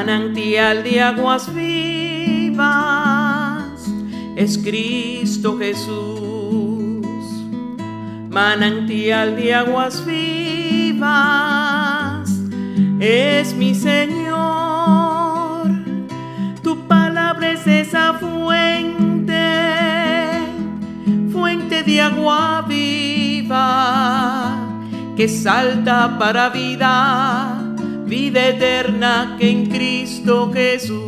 Manantial de aguas vivas es Cristo Jesús. Manantial de aguas vivas es mi Señor. Tu palabra es esa fuente, fuente de agua viva que salta para vida, vida eterna que en Cristo Jesús.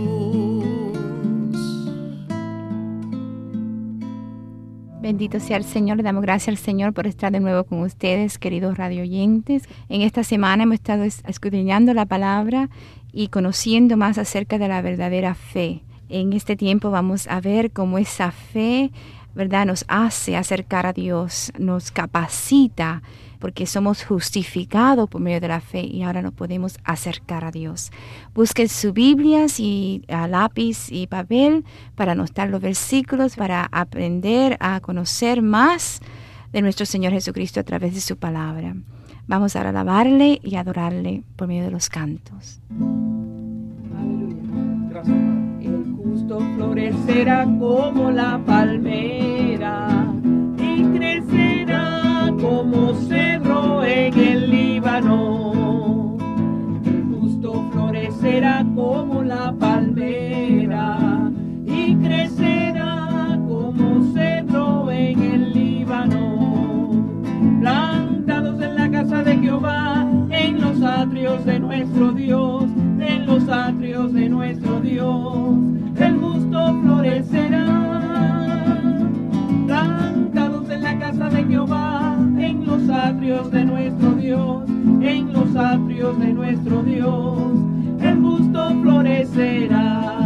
Bendito sea el Señor, le damos gracias al Señor por estar de nuevo con ustedes, queridos radio oyentes. En esta semana hemos estado escudriñando la palabra y conociendo más acerca de la verdadera fe. En este tiempo vamos a ver cómo esa fe, ¿verdad?, nos hace acercar a Dios, nos capacita, porque somos justificados por medio de la fe y ahora nos podemos acercar a Dios. Busquen sus Biblias y lápiz y papel para anotar los versículos, para aprender a conocer más de nuestro Señor Jesucristo a través de su palabra. Vamos a alabarle y adorarle por medio de los cantos. Aleluya. Gracias, Padre. El justo florecerá como la palmera y crecerá como cedro en el Líbano. El justo florecerá como la palmera y crecerá como cedro en el Líbano. Plantados en la casa de Jehová, en los atrios de nuestro Dios, en los atrios de nuestro Dios, el justo florecerá. Plantados en la casa de Jehová, en los atrios de nuestro Dios, en los atrios de nuestro Dios, el justo florecerá.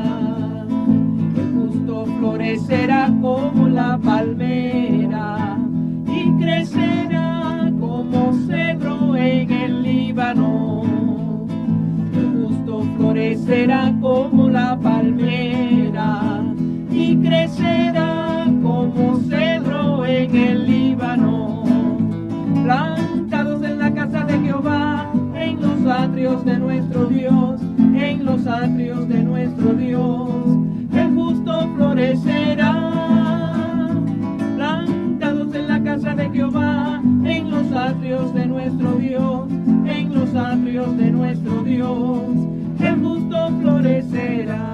El justo florecerá como la palmera y crecerá como cedro en el Líbano. El justo florecerá como la palmera y crecerá como cedro en el Líbano. Plantados en la casa de Jehová, en los atrios de nuestro Dios, en los atrios de nuestro Dios, el justo florecerá. Plantados en la casa de Jehová, en los atrios de nuestro Dios, en los atrios de nuestro Dios, el justo florecerá.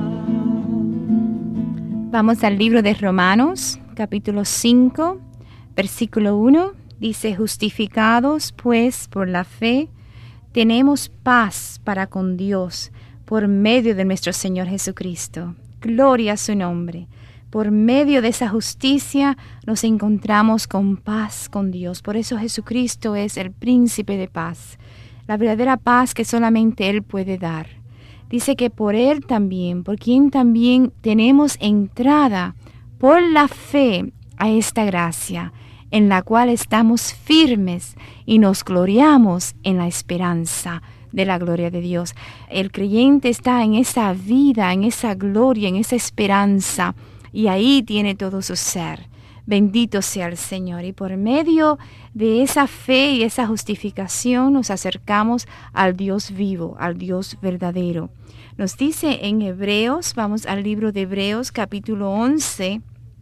Vamos al libro de Romanos, capítulo 5, versículo 1. Dice: justificados pues por la fe, tenemos paz para con Dios por medio de nuestro Señor Jesucristo. Gloria a su nombre. Por medio de esa justicia nos encontramos con paz con Dios. Por eso Jesucristo es el príncipe de paz, la verdadera paz que solamente Él puede dar. Dice que por Él también, por quien también tenemos entrada por la fe a esta gracia, en la cual estamos firmes y nos gloriamos en la esperanza de la gloria de Dios. El creyente está en esa vida, en esa gloria, en esa esperanza, y ahí tiene todo su ser. Bendito sea el Señor. Y por medio de esa fe y esa justificación nos acercamos al Dios vivo, al Dios verdadero. Nos dice en Hebreos, vamos al libro de Hebreos, capítulo 11,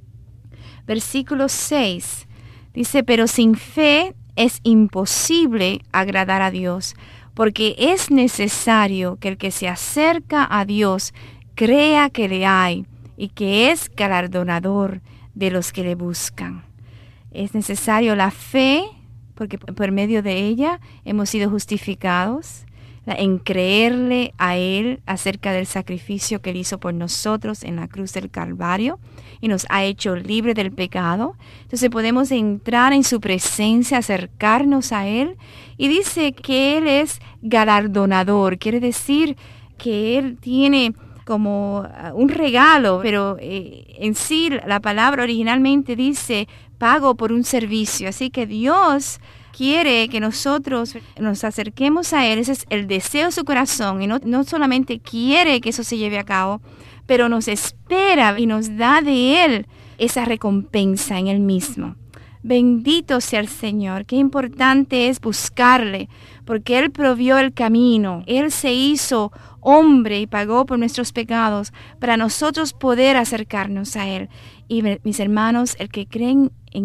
versículo 6. Dice: pero sin fe es imposible agradar a Dios, porque es necesario que el que se acerca a Dios crea que le hay y que es galardonador de los que le buscan. Es necesario la fe, porque por medio de ella hemos sido justificados, en creerle a Él acerca del sacrificio que Él hizo por nosotros en la cruz del Calvario y nos ha hecho libre del pecado. Entonces podemos entrar en su presencia, acercarnos a Él, y dice que Él es galardonador, quiere decir que Él tiene como un regalo, pero en sí la palabra originalmente dice pago por un servicio. Así que Dios quiere que nosotros nos acerquemos a Él. Ese es el deseo de su corazón, y no solamente quiere que eso se lleve a cabo, pero nos espera y nos da de Él esa recompensa en Él mismo. Bendito sea el Señor. Qué importante es buscarle, porque Él provió el camino. Él se hizo hombre y pagó por nuestros pecados para nosotros poder acercarnos a Él. Y mis hermanos, los que creen en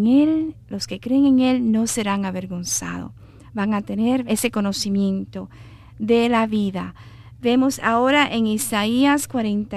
Él no serán avergonzados. Van a tener ese conocimiento de la vida. Vemos ahora en Isaías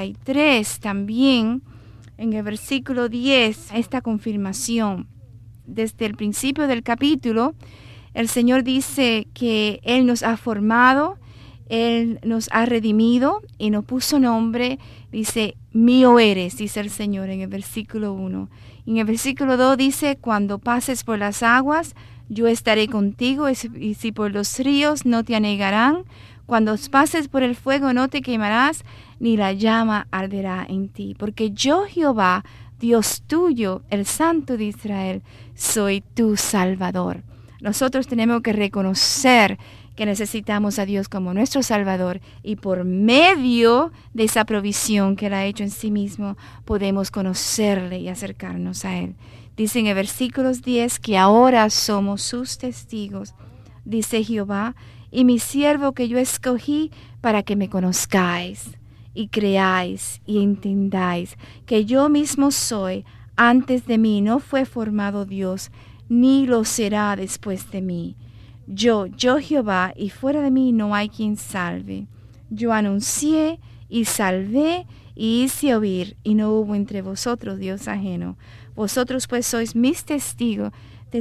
43 también, en el versículo 10, esta confirmación. Desde el principio del capítulo, el Señor dice que Él nos ha formado, Él nos ha redimido y nos puso nombre. Dice, mío eres, dice el Señor en el versículo 1. Y en el versículo 2 dice, cuando pases por las aguas, yo estaré contigo, y si por los ríos no te anegarán. Cuando pases por el fuego no te quemarás, ni la llama arderá en ti. Porque yo, Jehová, Dios tuyo, el Santo de Israel, soy tu Salvador. Nosotros tenemos que reconocer que necesitamos a Dios como nuestro Salvador, y por medio de esa provisión que Él ha hecho en sí mismo, podemos conocerle y acercarnos a Él. Dice en el versículo 10 que ahora somos sus testigos, dice Jehová, y mi siervo que yo escogí para que me conozcáis y creáis y entendáis que yo mismo soy. Antes de mí no fue formado Dios, ni lo será después de mí. Yo Jehová, y fuera de mí no hay quien salve. Yo anuncié y salvé y hice oír, y no hubo entre vosotros Dios ajeno. Vosotros pues sois mis testigos,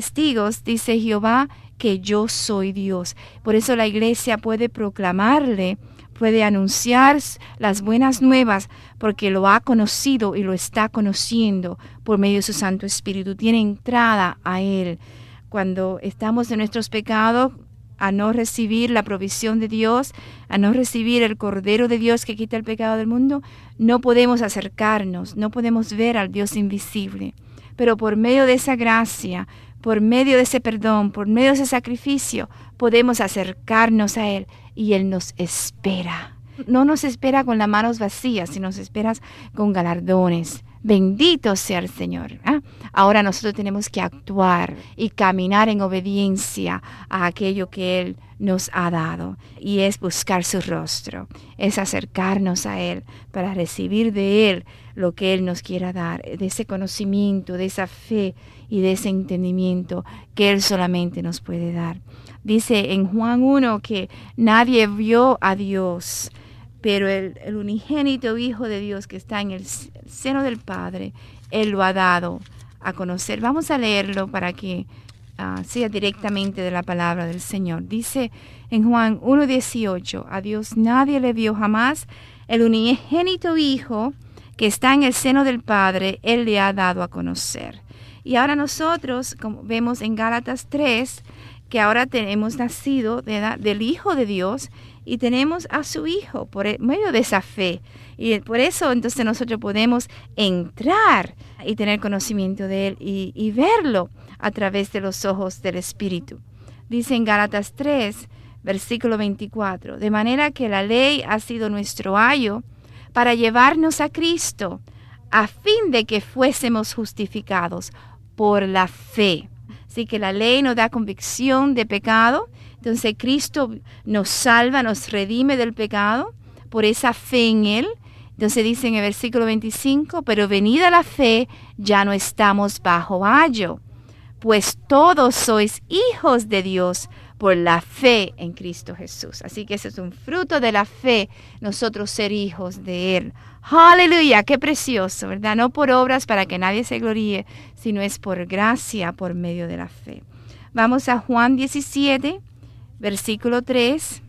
dice Jehová, que yo soy Dios. Por eso la iglesia puede proclamarle, puede anunciar las buenas nuevas, porque lo ha conocido y lo está conociendo por medio de su Santo Espíritu. Tiene entrada a Él. Cuando estamos en nuestros pecados, a no recibir la provisión de Dios, a no recibir el Cordero de Dios que quita el pecado del mundo, no podemos acercarnos, no podemos ver al Dios invisible. Pero por medio de esa gracia, por medio de ese perdón, por medio de ese sacrificio, podemos acercarnos a Él, y Él nos espera. No nos espera con las manos vacías, sino nos espera con galardones. Bendito sea el Señor. Ahora nosotros tenemos que actuar y caminar en obediencia a aquello que Él nos ha dado, y es buscar su rostro, es acercarnos a Él para recibir de Él lo que Él nos quiera dar, de ese conocimiento, de esa fe y de ese entendimiento que Él solamente nos puede dar. Dice en Juan 1 que nadie vio a Dios, pero el unigénito Hijo de Dios que está en el seno del Padre, Él lo ha dado a conocer. Vamos a leerlo para que sea directamente de la palabra del Señor. Dice en Juan 1:18, a Dios nadie le vio jamás, el unigénito Hijo que está en el seno del Padre, Él le ha dado a conocer. Y ahora nosotros, como vemos en Gálatas 3, que ahora hemos nacido del Hijo de Dios y tenemos a su Hijo por medio de esa fe. Y por eso entonces nosotros podemos entrar y tener conocimiento de Él y verlo a través de los ojos del Espíritu. Dice en Gálatas 3, versículo 24, de manera que la ley ha sido nuestro ayo para llevarnos a Cristo, a fin de que fuésemos justificados por la fe. Así que la ley nos da convicción de pecado, entonces Cristo nos salva, nos redime del pecado por esa fe en Él. Entonces dice en el versículo 25, pero venida la fe, ya no estamos bajo ayo, pues todos sois hijos de Dios por la fe en Cristo Jesús. Así que ese es un fruto de la fe, nosotros ser hijos de Él. ¡Aleluya! ¡Qué precioso! ¿Verdad? No por obras para que nadie se gloríe, sino es por gracia, por medio de la fe. Vamos a Juan 17, versículo 3,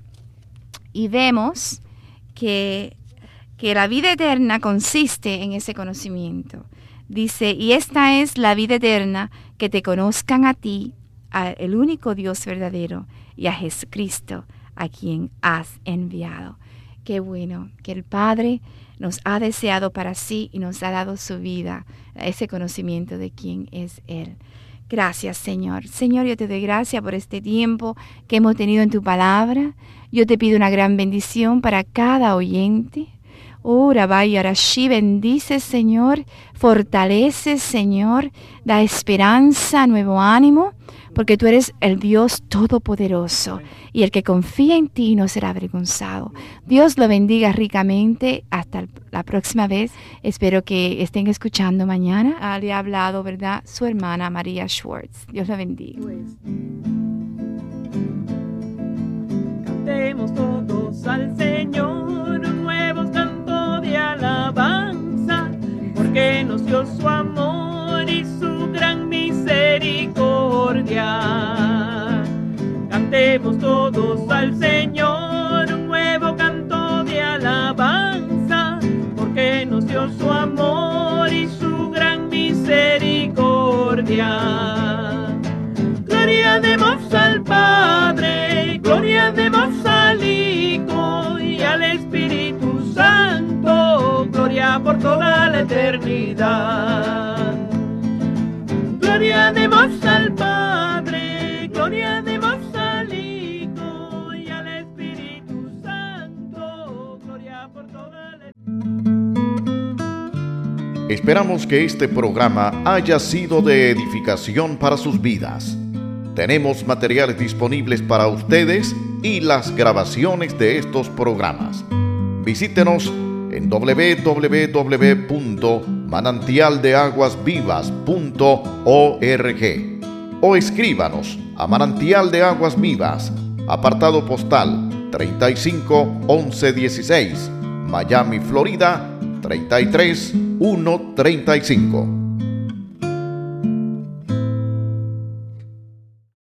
y vemos que la vida eterna consiste en ese conocimiento. Dice, y esta es la vida eterna, que te conozcan a ti, el único Dios verdadero, y a Jesucristo, a quien has enviado. Qué bueno que el Padre nos ha deseado para sí y nos ha dado su vida, ese conocimiento de quién es Él. Gracias, Señor. Señor, yo te doy gracias por este tiempo que hemos tenido en tu palabra. Yo te pido una gran bendición para cada oyente. Oh, Rabbi Arashi, bendice, Señor, fortalece, Señor, da esperanza, nuevo ánimo, porque tú eres el Dios todopoderoso y el que confía en ti no será avergonzado. Dios lo bendiga ricamente. Hasta la próxima vez. Espero que estén escuchando mañana. Le ha hablado, ¿verdad?, su hermana María Schwartz. Dios la bendiga. Cantemos todos al Señor un nuevo canto de alabanza, porque nos dio su amor y su gran misericordia. Cantemos todos al Señor un nuevo canto de alabanza, porque nos dio su amor y su gran misericordia. Gloria demos al Padre, gloria demos al Hijo y al Espíritu Santo, gloria por toda la eternidad. Gloria demos al Padre, gloria demos al Hijo y al Espíritu Santo, gloria por toda la eternidad. Esperamos que este programa haya sido de edificación para sus vidas. Tenemos materiales disponibles para ustedes y las grabaciones de estos programas. Visítenos en www.manantialdeaguasvivas.org o escríbanos a Manantial de Aguas Vivas, apartado postal 351116, Miami, Florida 33135.